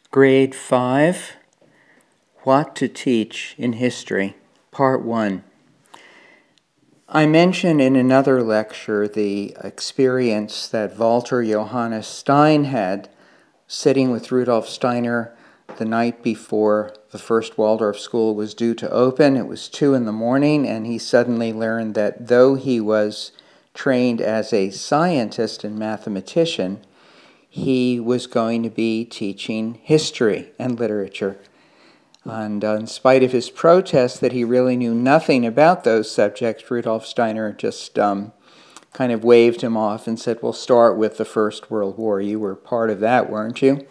Grade 5, What to Teach in History, Part 1. I mentioned in another lecture the experience that Walter Johannes Stein had sitting with Rudolf Steiner the night before the first Waldorf school was due to open. It was 2 a.m, and he suddenly learned that though he was trained as a scientist and mathematician, he was going to be teaching history and literature. And in spite of his protest that he really knew nothing about those subjects, Rudolf Steiner just kind of waved him off and said, "We'll start with the First World War. You were part of that, weren't you?"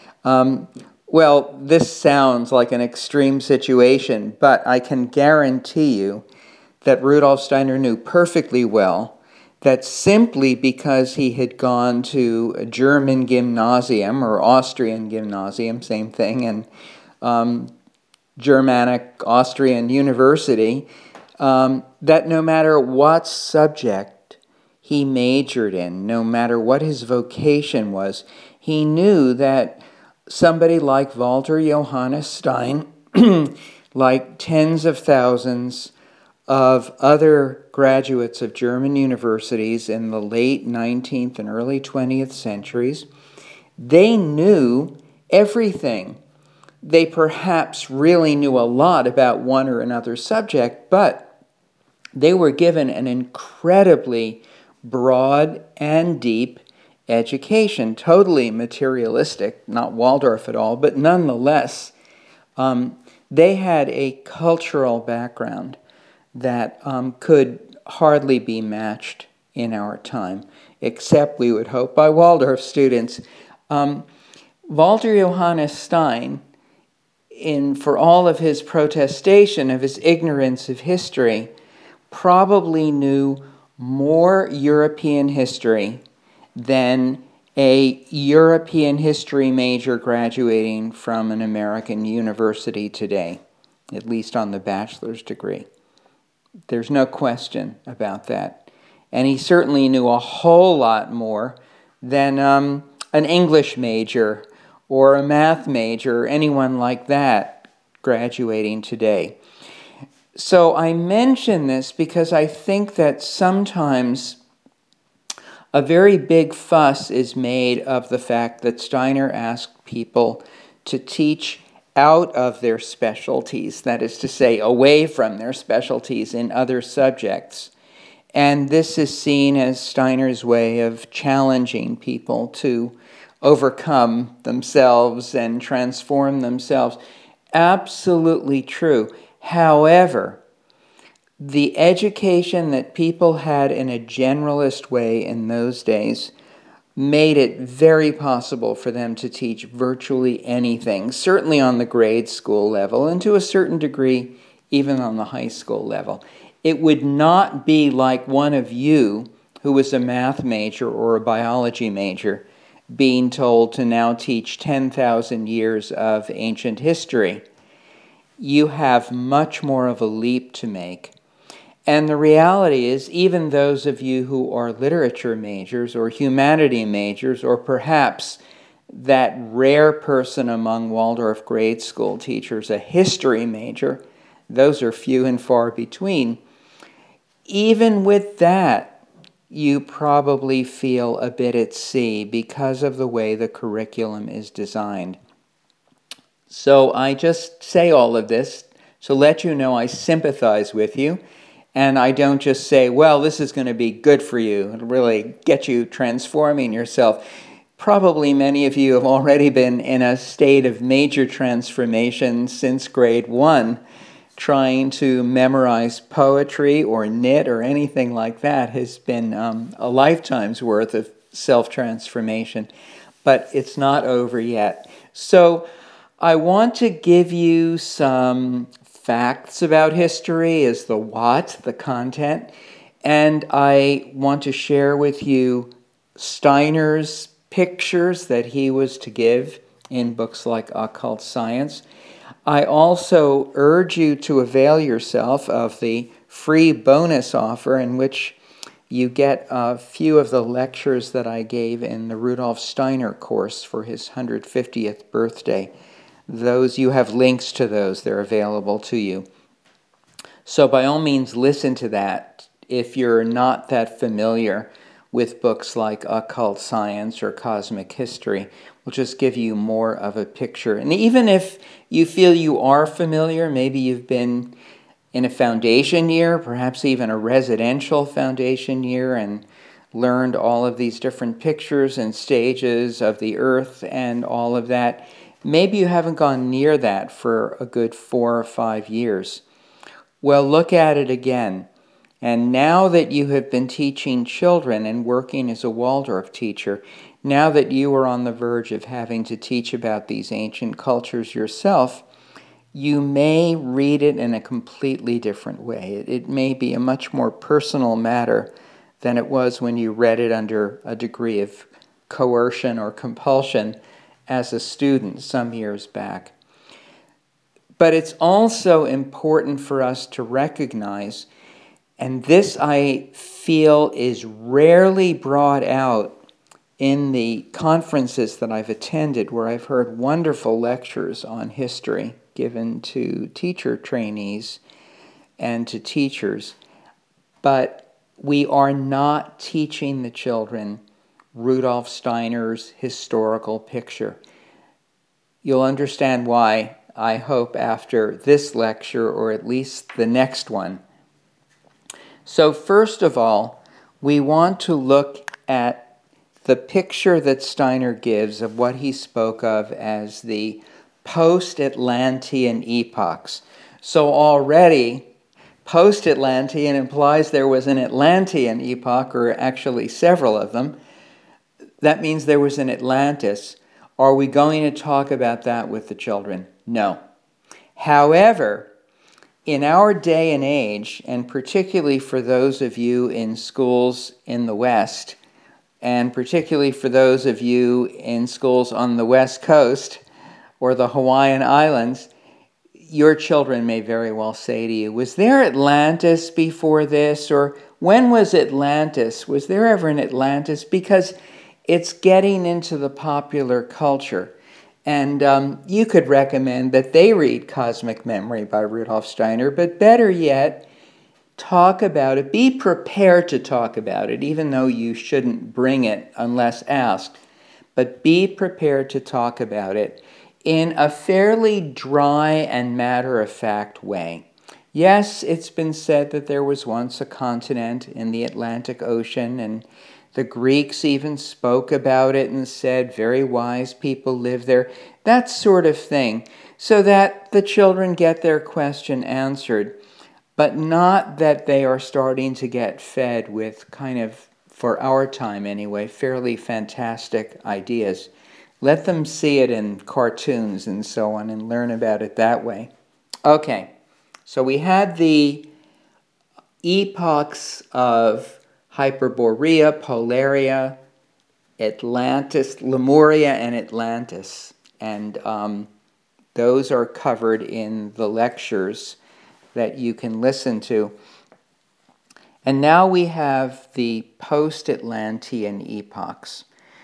Well, this sounds like an extreme situation, but I can guarantee you that Rudolf Steiner knew perfectly well that simply because he had gone to a German gymnasium or Austrian gymnasium, same thing, and Germanic Austrian university, that no matter what subject he majored in, no matter what his vocation was, he knew that somebody like Walter Johannes Stein, like tens of thousands of other graduates of German universities in the late 19th and early 20th centuries, they knew everything. They perhaps really knew a lot about one or another subject, but they were given an incredibly broad and deep education, totally materialistic, not Waldorf at all, but nonetheless, they had a cultural background that could hardly be matched in our time, except, we would hope, by Waldorf students. Walter Johannes Stein, for all of his protestation, of his ignorance of history, probably knew more European history than a European history major graduating from an American university today, at least on the bachelor's degree. There's no question about that. And he certainly knew a whole lot more than an English major or a math major, or anyone like that graduating today. So I mention this because I think that sometimes a very big fuss is made of the fact that Steiner asked people to teach out of their specialties, that is to say, away from their specialties in other subjects. And this is seen as Steiner's way of challenging people to overcome themselves and transform themselves. Absolutely true. However, the education that people had in a generalist way in those days made it very possible for them to teach virtually anything, certainly on the grade school level, and to a certain degree, even on the high school level. It would not be like one of you, who was a math major or a biology major, being told to now teach 10,000 years of ancient history. You have much more of a leap to make. And the reality is, even those of you who are literature majors or humanity majors, or perhaps that rare person among Waldorf grade school teachers, a history major, those are few and far between. Even with that, you probably feel a bit at sea because of the way the curriculum is designed. So I just say all of this to let you know I sympathize with you. And I don't just say, well, this is going to be good for you. It'll really get you transforming yourself. Probably many of you have already been in a state of major transformation since grade 1. Trying to memorize poetry or knit or anything like that has been a lifetime's worth of self-transformation. But it's not over yet. So I want to give you some facts about history as the what, the content, and I want to share with you Steiner's pictures that he was to give in books like Occult Science. I also urge you to avail yourself of the free bonus offer in which you get a few of the lectures that I gave in the Rudolf Steiner course for his 150th birthday. Those, you have links to those, they're available to you. So by all means, listen to that if you're not that familiar with books like Occult Science or Cosmic History. We'll just give you more of a picture. And even if you feel you are familiar, maybe you've been in a foundation year, perhaps even a residential foundation year, and learned all of these different pictures and stages of the Earth and all of that, maybe you haven't gone near that for a good 4 or 5 years. Well, look at it again. And now that you have been teaching children and working as a Waldorf teacher, now that you are on the verge of having to teach about these ancient cultures yourself, you may read it in a completely different way. It may be a much more personal matter than it was when you read it under a degree of coercion or compulsion as a student some years back. But it's also important for us to recognize, and this I feel is rarely brought out in the conferences that I've attended, where I've heard wonderful lectures on history given to teacher trainees and to teachers, but we are not teaching the children Rudolf Steiner's historical picture. You'll understand why, I hope, after this lecture, or at least the next one. So first of all, we want to look at the picture that Steiner gives of what he spoke of as the post-Atlantean epochs. So already, post-Atlantean implies there was an Atlantean epoch, or actually several of them. That means there was an Atlantis. Are we going to talk about that with the children? No. However, in our day and age, and particularly for those of you in schools in the West, and particularly for those of you in schools on the West Coast or the Hawaiian Islands, your children may very well say to you, was there Atlantis before this? Or when was Atlantis? Was there ever an Atlantis? Because it's getting into the popular culture. And you could recommend that they read Cosmic Memory by Rudolf Steiner, but better yet, talk about it. Be prepared to talk about it, even though you shouldn't bring it unless asked. But be prepared to talk about it in a fairly dry and matter-of-fact way. Yes, it's been said that there was once a continent in the Atlantic Ocean, and the Greeks even spoke about it and said very wise people live there. That sort of thing, so that the children get their question answered, but not that they are starting to get fed with kind of, for our time anyway, fairly fantastic ideas. Let them see it in cartoons and so on and learn about it that way. Okay, so we had the epochs of Hyperborea, Polaria, Atlantis, Lemuria, and Atlantis. And those are covered in the lectures that you can listen to. And now we have the post-Atlantean epochs.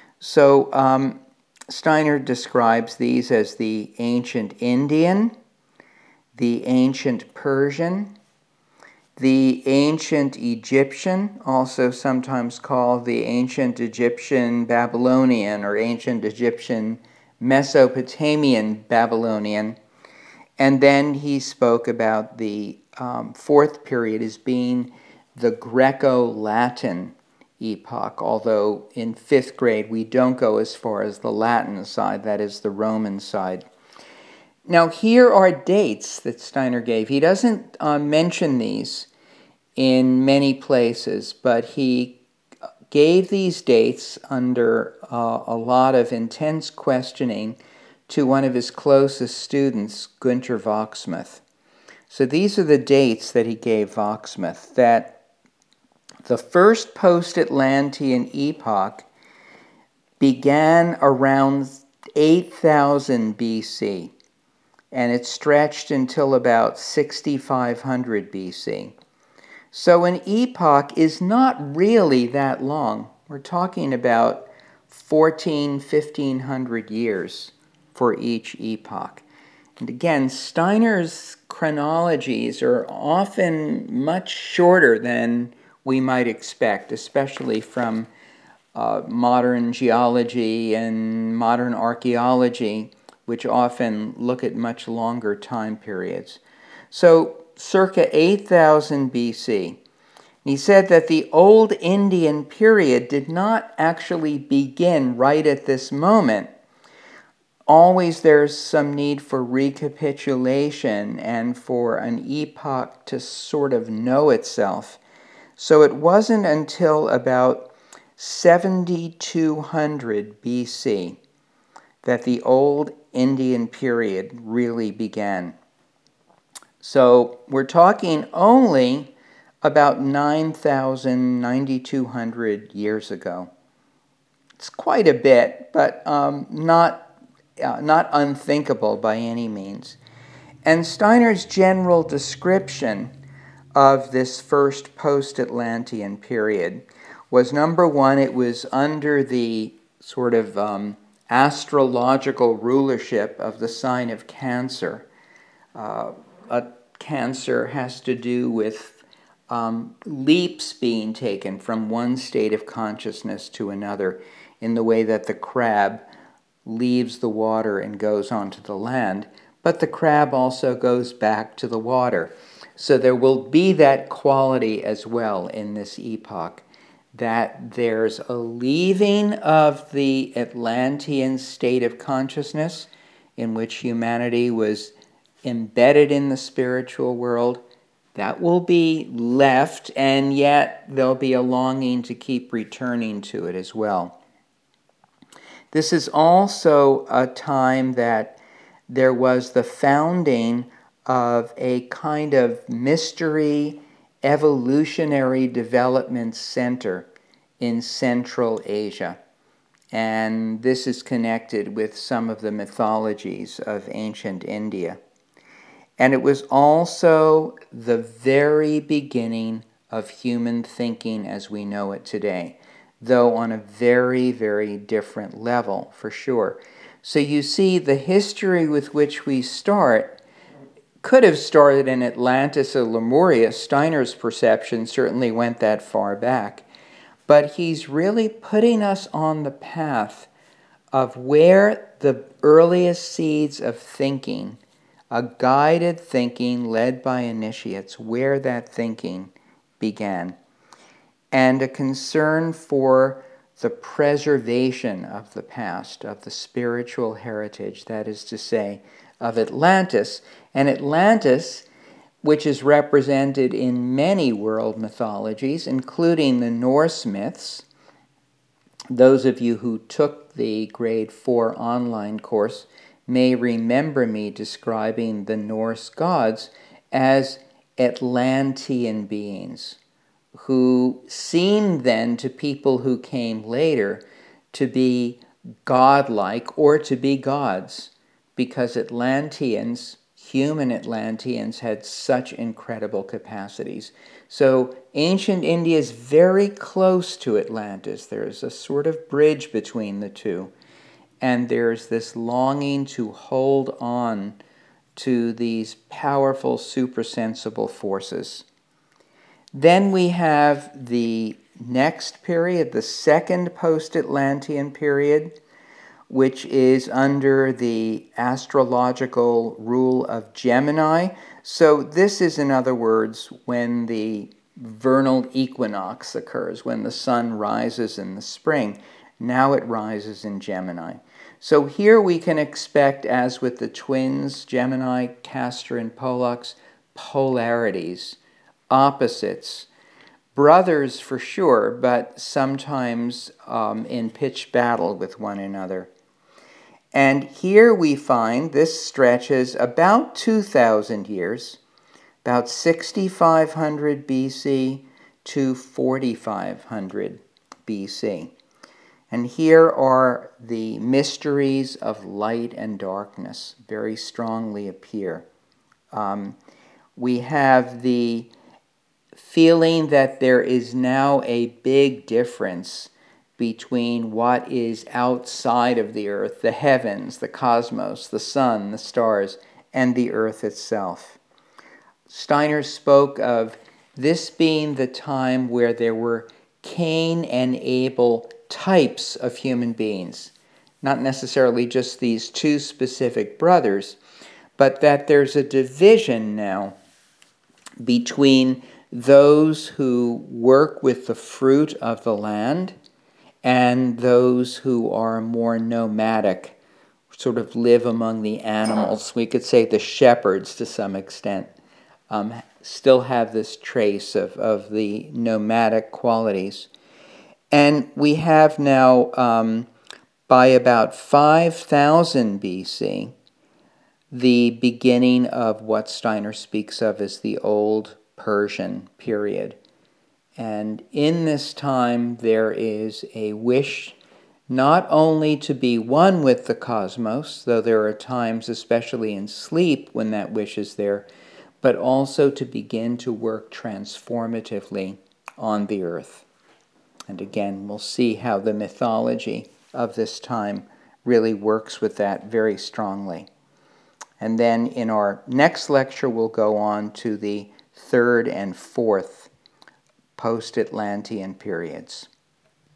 So Steiner describes these as the ancient Indian, the ancient Persian, the ancient Egyptian, also sometimes called the ancient Egyptian Babylonian or ancient Egyptian Mesopotamian Babylonian. And then he spoke about the fourth period as being the Greco-Latin epoch, although in 5th grade we don't go as far as the Latin side, that is the Roman side. Now here are dates that Steiner gave. He doesn't mention these in many places, but he gave these dates under a lot of intense questioning to one of his closest students, Günter Wachsmuth. So these are the dates that he gave Wachsmuth, that the first post-Atlantean epoch began around 8000 BC, and it stretched until about 6500 BC. So an epoch is not really that long. We're talking about 1,500 years for each epoch. And again, Steiner's chronologies are often much shorter than we might expect, especially from modern geology and modern archaeology, which often look at much longer time periods. So, circa 8000 BC, he said that the Old Indian period did not actually begin right at this moment. Always there's some need for recapitulation and for an epoch to sort of know itself. So it wasn't until about 7200 BC that the Old Indian period really began. So we're talking only about 9,000, 9,200 years ago. It's quite a bit, but not unthinkable by any means. And Steiner's general description of this first post-Atlantean period was, number one, it was under the sort of astrological rulership of the sign of Cancer. Cancer has to do with leaps being taken from one state of consciousness to another, in the way that the crab leaves the water and goes onto the land, but the crab also goes back to the water. So there will be that quality as well in this epoch, that there's a leaving of the Atlantean state of consciousness in which humanity was embedded in the spiritual world. That will be left, and yet there'll be a longing to keep returning to it as well. This is also a time that there was the founding of a kind of mystery evolutionary development center in Central Asia. And this is connected with some of the mythologies of ancient India. And it was also the very beginning of human thinking as we know it today, though on a very, very different level, for sure. So you see, the history with which we start could have started in Atlantis or Lemuria. Steiner's perception certainly went that far back. But he's really putting us on the path of where the earliest seeds of thinking, a guided thinking led by initiates, where that thinking began. And a concern for the preservation of the past, of the spiritual heritage, that is to say, of Atlantis. And Atlantis, which is represented in many world mythologies, including the Norse myths. Those of you who took the grade 4 online course may remember me describing the Norse gods as Atlantean beings, who seemed then to people who came later to be godlike or to be gods, because Atlanteans, human Atlanteans, had such incredible capacities. So ancient India is very close to Atlantis. There's a sort of bridge between the two. And there's this longing to hold on to these powerful supersensible forces. Then we have the next period, the second post-Atlantean period, which is under the astrological rule of Gemini. So this is, in other words, when the vernal equinox occurs, when the sun rises in the spring. Now it rises in Gemini. So here we can expect, as with the twins, Gemini, Castor, and Pollux, polarities, opposites, brothers for sure, but sometimes in pitched battle with one another. And here we find this stretches about 2,000 years, about 6,500 BC to 4,500 BC. And here are the mysteries of light and darkness, very strongly appear. We have the feeling that there is now a big difference between what is outside of the earth, the heavens, the cosmos, the sun, the stars, and the earth itself. Steiner spoke of this being the time where there were Cain and Abel types of human beings, not necessarily just these two specific brothers, but that there's a division now between those who work with the fruit of the land and those who are more nomadic, sort of live among the animals. We could say the shepherds to some extent still have this trace of the nomadic qualities. And we have now, by about 5000 BC, the beginning of what Steiner speaks of as the Old Persian period. And in this time, there is a wish not only to be one with the cosmos, though there are times, especially in sleep, when that wish is there, but also to begin to work transformatively on the earth. And again, we'll see how the mythology of this time really works with that very strongly. And then in our next lecture, we'll go on to the third and fourth post-Atlantean periods.